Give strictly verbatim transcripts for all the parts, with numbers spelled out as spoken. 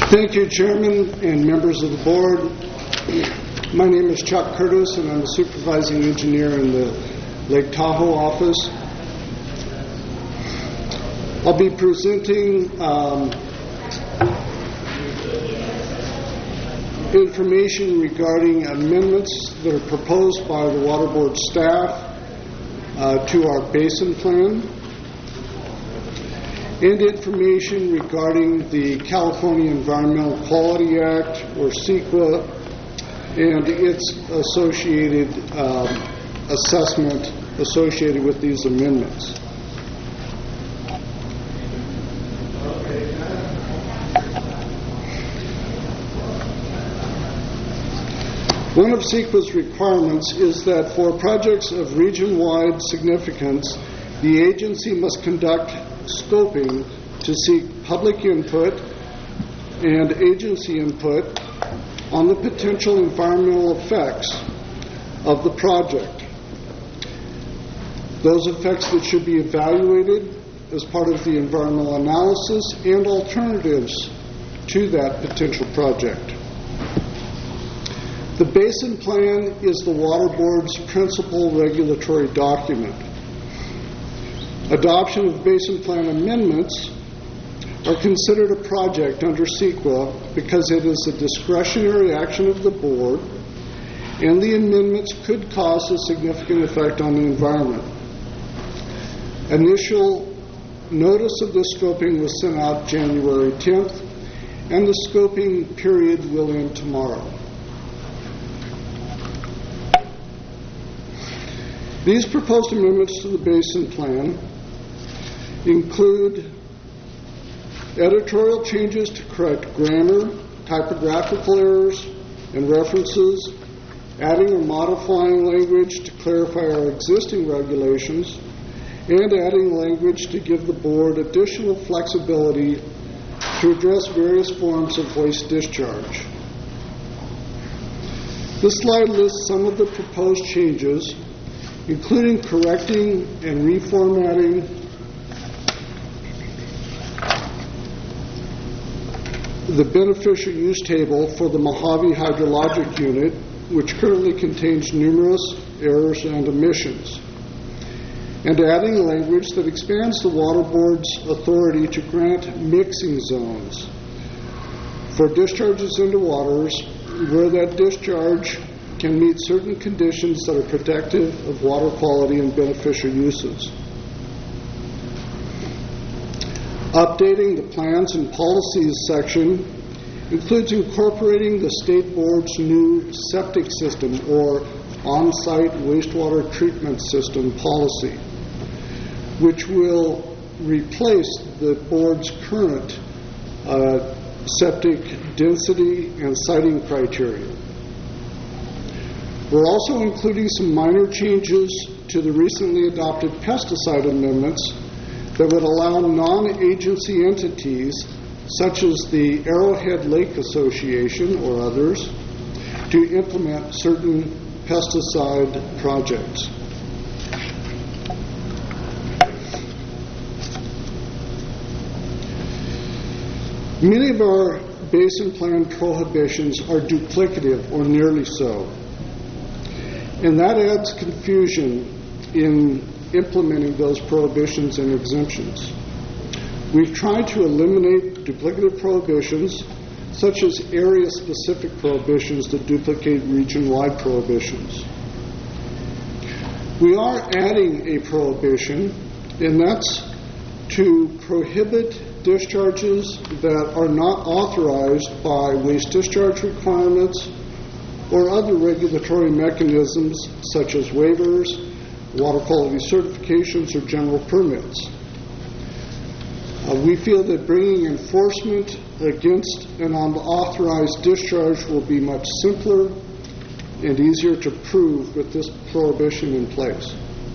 Thank you, Chairman and members of the board. My name is Chuck Curtis, and I'm a supervising engineer in the Lake Tahoe office. I'll be presenting um, information regarding amendments that are proposed by the Water Board staff uh, to our basin plan, and information regarding the California Environmental Quality Act, or CEQA, and its associated um, assessment associated with these amendments. One of CEQA's requirements is that for projects of region-wide significance, the agency must conduct scoping to seek public input and agency input on the potential environmental effects of the project. Those effects that should be evaluated as part of the environmental analysis and alternatives to that potential project. The Basin Plan is the Water Board's principal regulatory document. Adoption of Basin Plan amendments are considered a project under CEQA because it is a discretionary action of the board, and the amendments could cause a significant effect on the environment. Initial notice of the scoping was sent out January tenth, and the scoping period will end tomorrow. These proposed amendments to the Basin Plan include editorial changes to correct grammar, typographical errors, and references, adding or modifying language to clarify our existing regulations, and adding language to give the board additional flexibility to address various forms of waste discharge. This slide lists some of the proposed changes, including correcting and reformatting the beneficial use table for the Mojave Hydrologic Unit, which currently contains numerous errors and omissions, and adding language that expands the Water Board's authority to grant mixing zones for discharges into waters where that discharge can meet certain conditions that are protective of water quality and beneficial uses. Updating the plans and policies section includes incorporating the state board's new septic system, or on-site wastewater treatment system policy, which will replace the board's current uh, septic density and siting criteria. We're also including some minor changes to the recently adopted pesticide amendments that would allow non-agency entities, such as the Arrowhead Lake Association or others, to implement certain pesticide projects. Many of our Basin Plan prohibitions are duplicative or nearly so, and that adds confusion in implementing those prohibitions and exemptions. We've tried to eliminate duplicative prohibitions, such as area-specific prohibitions that duplicate region-wide prohibitions. We are adding a prohibition, and that's to prohibit discharges that are not authorized by waste discharge requirements or other regulatory mechanisms such as waivers, water quality certifications, or general permits. Uh, we feel that bringing enforcement against an unauthorized discharge will be much simpler and easier to prove with this prohibition in place.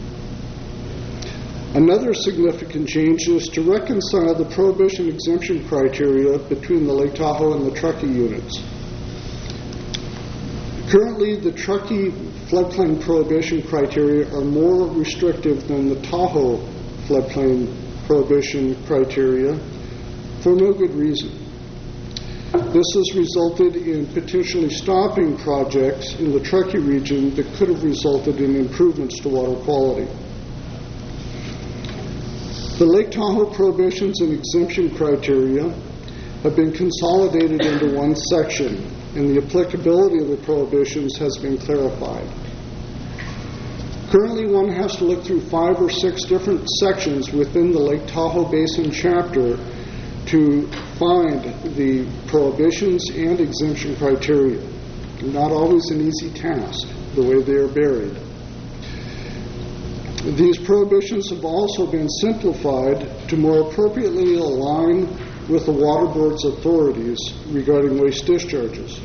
Another significant change is to reconcile the prohibition exemption criteria between the Lake Tahoe and the Truckee units. Currently, the Truckee floodplain prohibition criteria are more restrictive than the Tahoe floodplain prohibition criteria for no good reason. This has resulted in potentially stopping projects in the Truckee region that could have resulted in improvements to water quality. The Lake Tahoe prohibitions and exemption criteria have been consolidated into one section, and the applicability of the prohibitions has been clarified. Currently, one has to look through five or six different sections within the Lake Tahoe Basin chapter to find the prohibitions and exemption criteria. Not always an easy task, the way they are buried. These prohibitions have also been simplified to more appropriately align with the Water Board's authorities regarding waste discharges.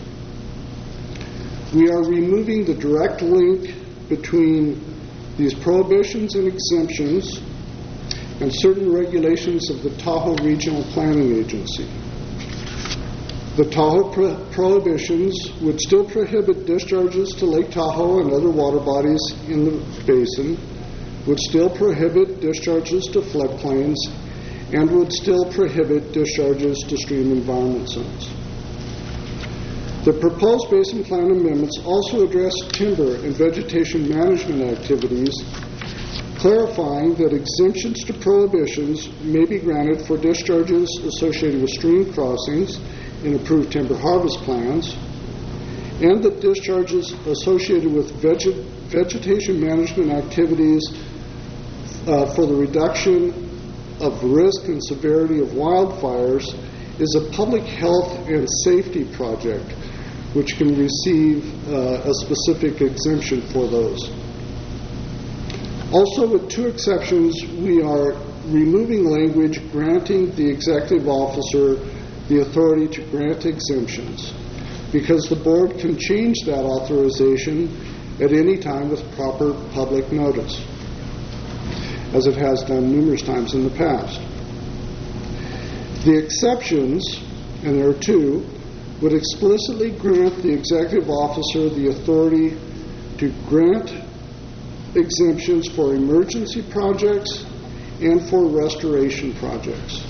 We are removing the direct link between these prohibitions and exemptions and certain regulations of the Tahoe Regional Planning Agency. The Tahoe pro- prohibitions would still prohibit discharges to Lake Tahoe and other water bodies in the basin, would still prohibit discharges to floodplains, and would still prohibit discharges to stream environment zones. The proposed basin plan amendments also address timber and vegetation management activities, clarifying that exemptions to prohibitions may be granted for discharges associated with stream crossings in approved timber harvest plans, and that discharges associated with veg- vegetation management activities uh, for the reduction of risk and severity of wildfires is a public health and safety project which can receive uh, a specific exemption for those. Also, with two exceptions, we are removing language granting the executive officer the authority to grant exemptions, because the board can change that authorization at any time with proper public notice, as it has done numerous times in the past. The exceptions, and there are two, would explicitly grant the executive officer the authority to grant exemptions for emergency projects and for restoration projects.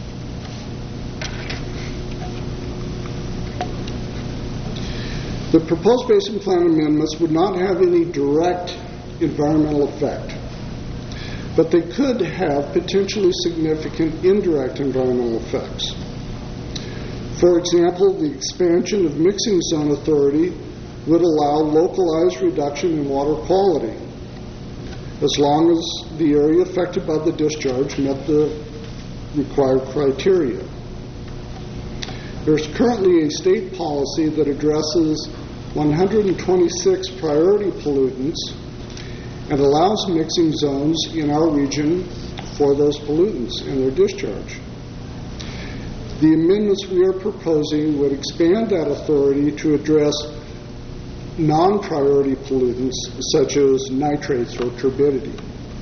The proposed basin plan amendments would not have any direct environmental effect, but they could have potentially significant indirect environmental effects. For example, the expansion of mixing zone authority would allow localized reduction in water quality, as long as the area affected by the discharge met the required criteria. There's currently a state policy that addresses one hundred twenty-six priority pollutants and allows mixing zones in our region for those pollutants and their discharge. The amendments we are proposing would expand that authority to address non-priority pollutants such as nitrates or turbidity.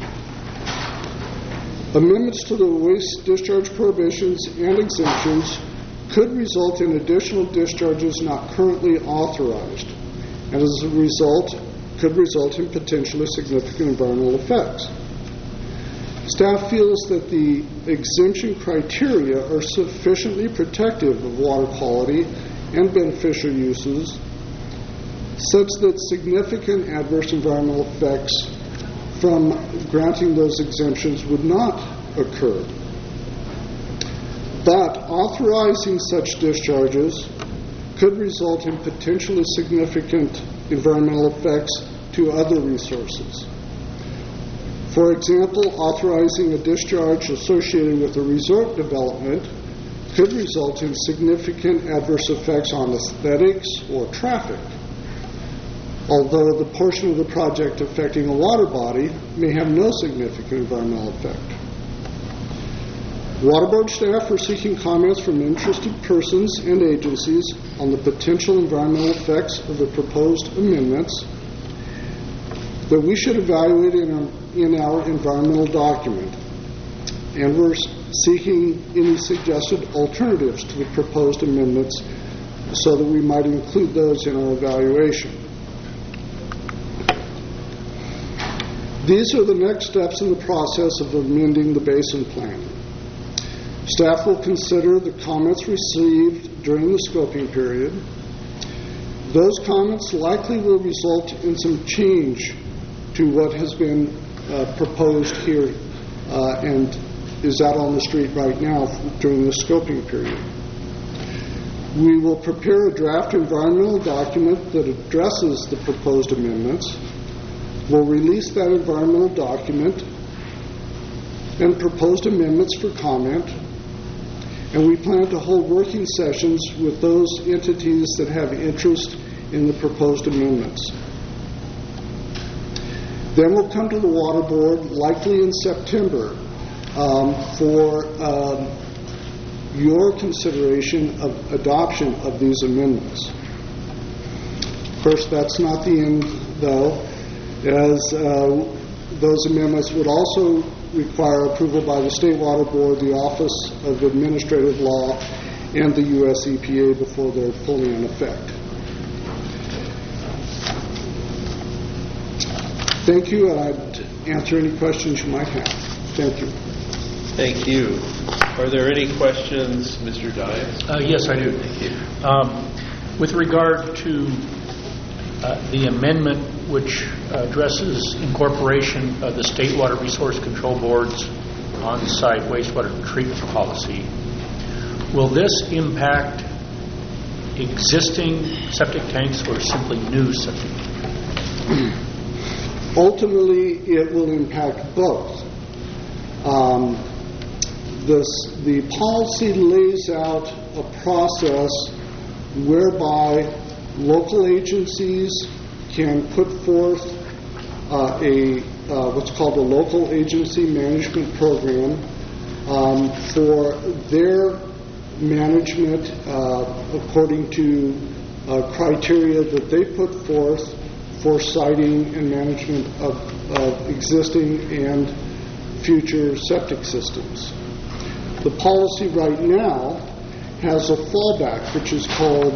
Amendments to the waste discharge prohibitions and exemptions could result in additional discharges not currently authorized, and as a result, could result in potentially significant environmental effects. Staff feels that the exemption criteria are sufficiently protective of water quality and beneficial uses, such that significant adverse environmental effects from granting those exemptions would not occur. But authorizing such discharges could result in potentially significant environmental effects to other resources. For example, authorizing a discharge associated with a resort development could result in significant adverse effects on aesthetics or traffic, although the portion of the project affecting a water body may have no significant environmental effect. Water Board staff are seeking comments from interested persons and agencies on the potential environmental effects of the proposed amendments that we should evaluate in our, in our environmental document, and we're seeking any suggested alternatives to the proposed amendments so that we might include those in our evaluation. These are the next steps in the process of amending the basin plan. Staff will consider the comments received during the scoping period. Those comments likely will result in some change to what has been uh, proposed here uh, and is out on the street right now during the scoping period. We will prepare a draft environmental document that addresses the proposed amendments. We'll release that environmental document and proposed amendments for comment. And we plan to hold working sessions with those entities that have interest in the proposed amendments. Then we'll come to the Water Board, likely in September, um, for um, your consideration of adoption of these amendments. Of course, that's not the end, though, as uh, those amendments would also require approval by the State Water Board, the Office of Administrative Law, and the U S E P A before they're fully in effect. Thank you, and I'd answer any questions you might have. Thank you. Thank you. Are there any questions, Mister Dias? Uh, yes, I do. Thank you. Um, with regard to uh, the amendment which addresses incorporation of the State Water Resource Control Board's on-site wastewater treatment policy, will this impact existing septic tanks or simply new septic tanks? Ultimately, it will impact both. Um, this, the policy lays out a process whereby local agencies can put forth uh, a uh, what's called a local agency management program um, for their management uh, according to uh, criteria that they put forth for siting and management of, of existing and future septic systems. The policy right now has a fallback, which is called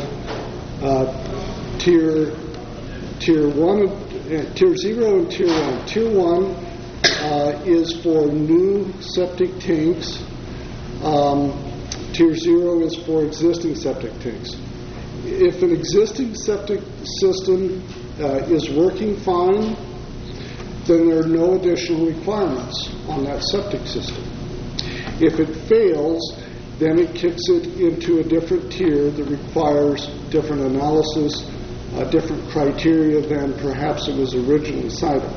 uh, tier tier one, uh, tier zero, and tier one. Tier one uh, is for new septic tanks. Um, tier zero is for existing septic tanks. If an existing septic system uh, is working fine, then there are no additional requirements on that septic system. If it fails, then it kicks it into a different tier that requires different analysis, uh, different criteria than perhaps it was originally cited.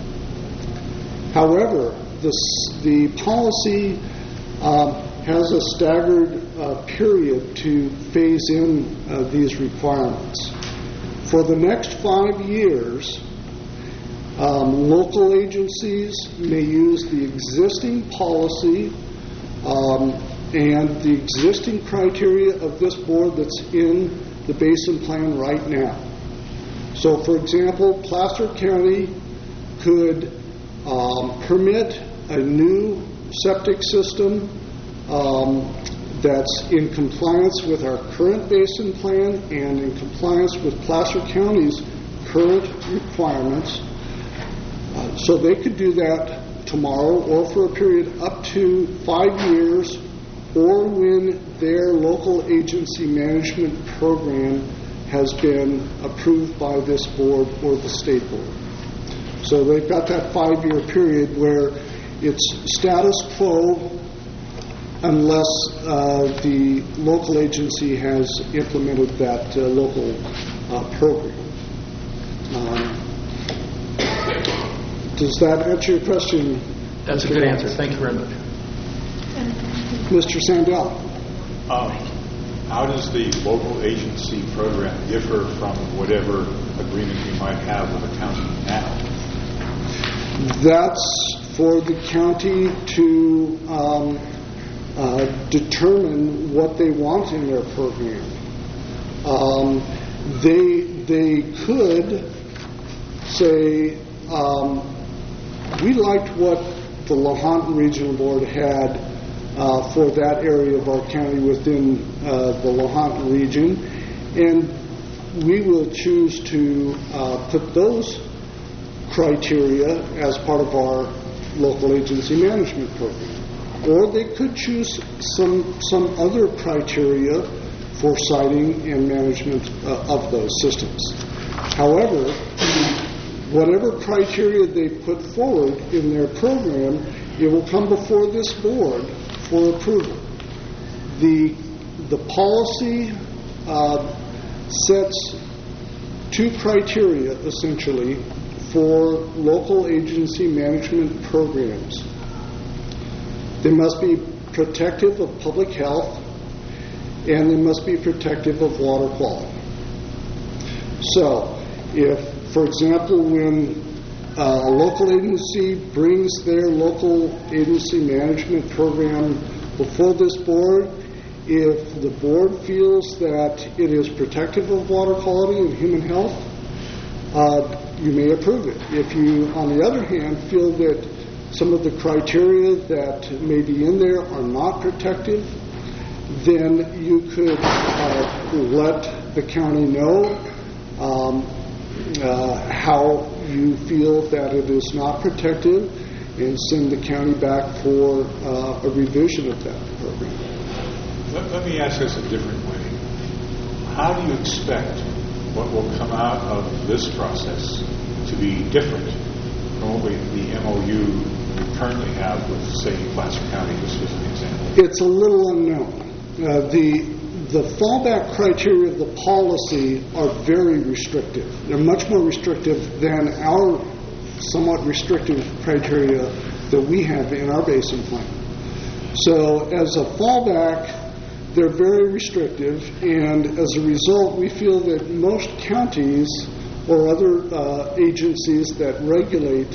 However, this, the policy uh, has a staggered uh, period to phase in uh, these requirements. For the next five years, um, local agencies may use the existing policy um, and the existing criteria of this board that's in the basin plan right now. So, for example, Placer County could um, permit a new septic system um, that's in compliance with our current basin plan and in compliance with Placer County's current requirements. Uh, so they could do that tomorrow or for a period up to five years or when their local agency management program has been approved by this board or the state board. So they've got that five-year period where it's status quo unless uh, the local agency has implemented that uh, local uh, program. Um, does that answer your question? That's a good answer. Thank you very much. Mister Sandell. Um, how does the local agency program differ from whatever agreement you might have with the county now? That's for the county to um, uh, determine what they want in their program. Um, they they could say, um, we liked what the Lahontan Regional Board had uh, for that area of our county within uh, the Lahontan region, and we will choose to uh, put those criteria as part of our local agency management program. Or they could choose some some other criteria for siting and management uh, of those systems. However, whatever criteria they put forward in their program, it will come before this board for approval. The, the policy uh, sets two criteria, essentially, for local agency management programs. They must be protective of public health, and they must be protective of water quality. So, if, for example, when uh, a local agency brings their local agency management program before this board, if the board feels that it is protective of water quality and human health, uh, you may approve it. If you, on the other hand, feel that some of the criteria that may be in there are not protective, then you could uh, let the county know um, uh, how you feel that it is not protective and send the county back for uh, a revision of that program. Let, let me ask this a different way. How do you expect what will come out of this process to be different from what we, the M O U we currently have with, say, Placer County, just as an example? It's a little unknown. Uh, the the fallback criteria of the policy are very restrictive. They're much more restrictive than our somewhat restrictive criteria that we have in our basin plan. So as a fallback, they're very restrictive, and as a result, we feel that most counties or other uh, agencies that regulate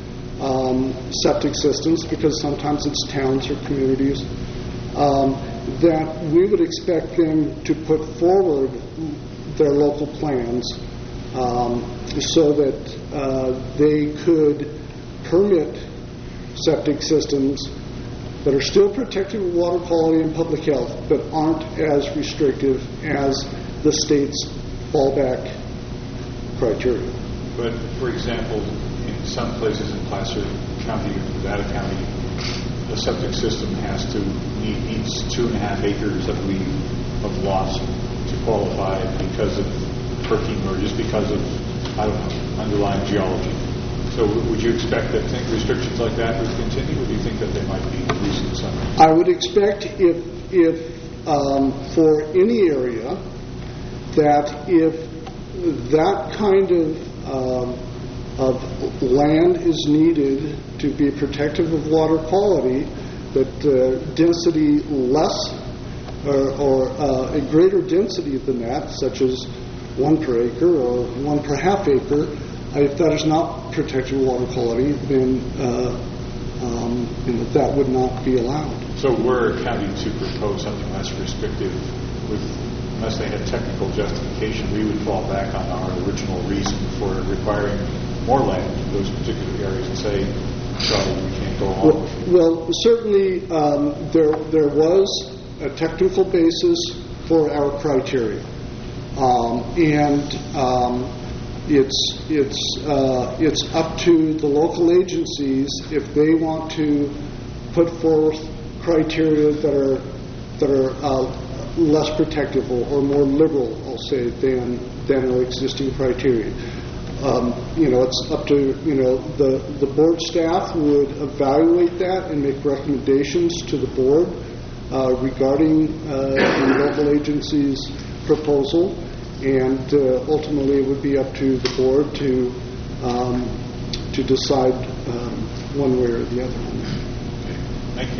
um, septic systems, because sometimes it's towns or communities, um, that we would expect them to put forward their local plans um, so that uh, they could permit septic systems that are still protective of water quality and public health, but aren't as restrictive as the state's fallback criteria. But, for example, in some places in Placer County or Nevada County, the septic system has to need needs two and a half acres, I believe, of lots to qualify because of perking or just because of, I don't know, underlying geology. So would you expect that think restrictions like that would continue, or do you think that they might be loosened some? I would expect if, if um, for any area, that if that kind of, um, of land is needed to be protective of water quality, that uh, density less or, or uh, a greater density than that, such as one per acre or one per half acre, if that is not protective of water quality, then uh, um, you know, that would not be allowed. So were a county to propose something less restrictive, with, unless they had technical justification, we would fall back on our original reason for requiring more land in those particular areas and say, sorry, we can't go on. Well, well certainly um, there, there was a technical basis for our criteria. Um, and um, It's it's uh, it's up to the local agencies if they want to put forth criteria that are that are uh, less protective or, or more liberal, I'll say, than than our existing criteria. Um, you know, it's up to you know the the board staff would evaluate that and make recommendations to the board uh, regarding uh, the local agency's proposal. And uh, ultimately, it would be up to the board to um, to decide um, one way or the other. Okay. Thank you,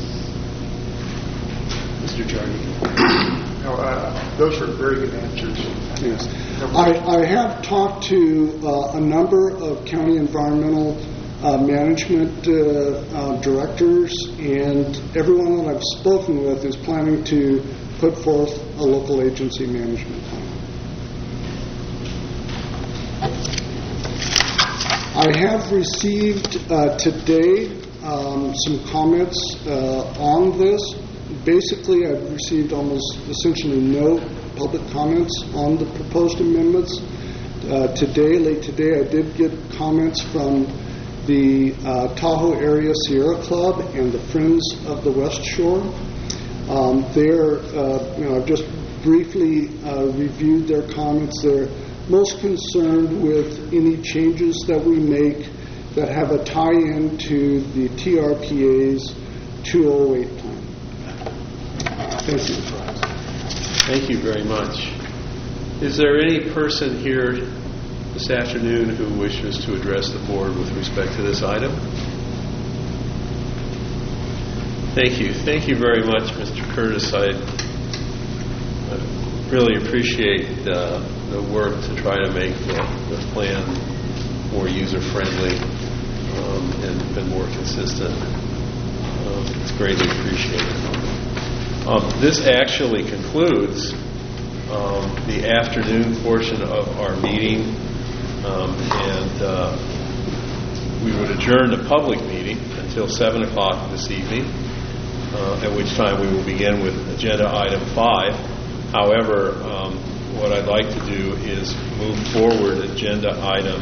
Mister Jardy. No, uh, those are very good answers. Yes, I, I have talked to uh, a number of county environmental uh, management uh, uh, directors, and everyone that I've spoken with is planning to put forth a local agency management plan. I have received uh, today um, some comments uh, on this. Basically, I've received almost essentially no public comments on the proposed amendments. Uh, today, late today, I did get comments from the uh, Tahoe Area Sierra Club and the Friends of the West Shore. Um, they're, uh, you know, I've just briefly uh, reviewed their comments. They're most concerned with any changes that we make that have a tie-in to the T R P A's two oh eight plan. Thank you. Thank you very much. Is there any person here this afternoon who wishes to address the board with respect to this item? Thank you. Thank you very much, Mister Curtis. I I really appreciate uh, the work to try to make the, the plan more user-friendly um, and, and more consistent. Um, it's greatly appreciated. Um, this actually concludes um, the afternoon portion of our meeting, um, and uh, we would adjourn the public meeting until seven o'clock this evening, uh, at which time we will begin with agenda item five. However, um, what I'd like to do is move forward agenda item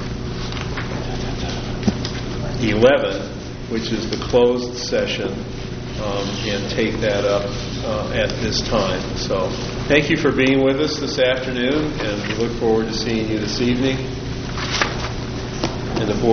eleven, which is the closed session, um, and take that up uh, at this time. So thank you for being with us this afternoon, and we look forward to seeing you this evening. And the board